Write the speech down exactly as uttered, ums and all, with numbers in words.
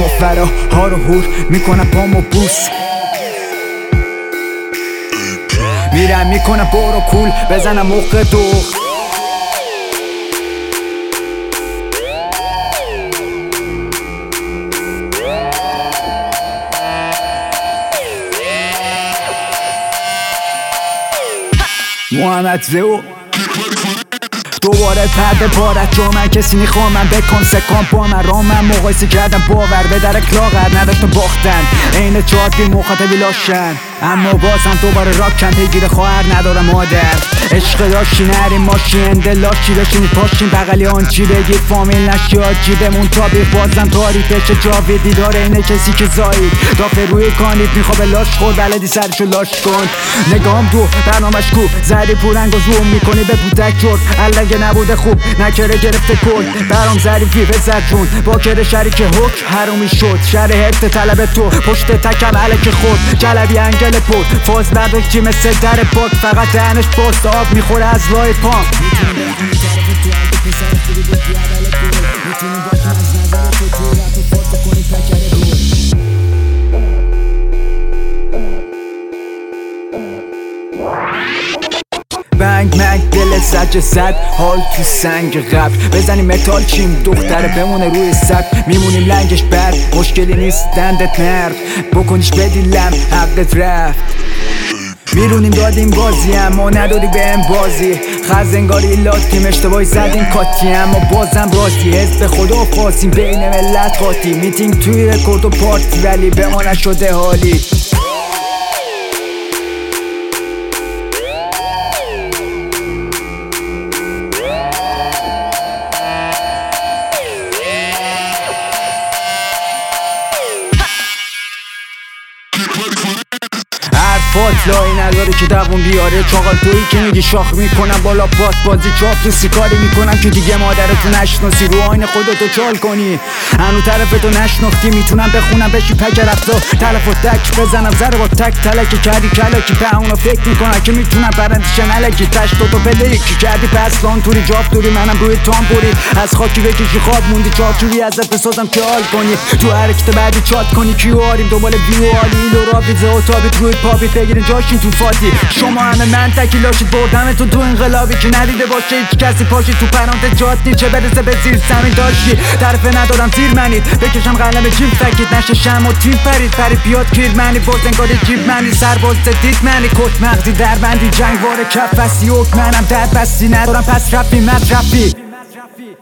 مفرا ها رو هور میکنم پامو بوس، میرم میکنم برو کول بزنم موقع دوخ. محمد زو دوباره پرده پارت جا من کسی میخوام من بکن سکان با من را من مقایسه کردم باور به درک لاغر نداشتم باختن این چارتی مخاطبی لاشن، اما بازم دوباره راکم پیگیر خواهر ندارم مادر. عشق داشتی نریم ماشین دلاشی داشتیم پاشیم بغلی آنچی بگی فامیل نشی آجی بمون تابیق بازم تاریخ بشه جاوی دیدار اینه کسی که زایید دافه روی کانید میخواه لاش خور بلدی سرشو لاش کن. نگام دو برنامش کو زدی پورنگ و زوم میکنی به بودک جرد علگه نبوده خوب نکره گرفته کل برام ظریفی بزد جون با کره شریک حک حرومی شد شر حفت طلب تو پشت تکم علک خود جلبی انگل بود فاز برداشت چی مثل در باد فقط دهنش پست آب میخوره از لای پام. بنگ منگ دل سج صد حال تو سنگ قبل بزنیم متال چیم دختره بمونه روی سد میمونیم لنگش بر مشکلی نیست دندت نرد بکنیش بدیلم حقت رفت میرونیم دادیم بازی اما ندادی به ام بازی خزنگاری لاتیم اشتباهی زدیم کاتی اما بازم راضی حزب خدا خواستیم بین ملت خاطی میتینگ توی رکورد و پارتی ولی به ما نشده حالی. فاطلایی نداره که دوون بیاره چاقال تویی که میگی شاخ میکنم بالا پات بازی چاپ تو سیکاری میکنم که دیگه مادرتو نشناسی رو آین خودتو چال کنی هنو طرفتو نشناختی میتونم بخونم بشی پک رفتا تلف و تک بزنم زره با تک تلکی کردی کلکی به اونو فکر میکنم که میتونم برندشن علکی تشت تو پله یکی کردی پس لان توری جاب توری منم روی تام بوری از خاکی بکشی خواب موندی چارچوبی ازت بسازم که حال کنی تو حرکت بعدی چات کنی کیو آریم دنبال ویو عالی لو رابیزه و تابیت روی پاپیت بگیرین جاشین تو فاتی شما همه من تکی لاشید بردمتون تو انقلابی که ندیده باشه هیچ کسی پاشید تو پرانت جاتی چه برسه به زیر زمین داشتی طرفه ندارم زیر منید بکشم قلم جیم فکید نشه شم و تیم فرید فرید بیاد کیر منی بازنگاری جیب منی سرباز دید منی کت مغزی در بندی جنگ واره کف بستی اوک منم در بستی ندارم پس رفی مد رفی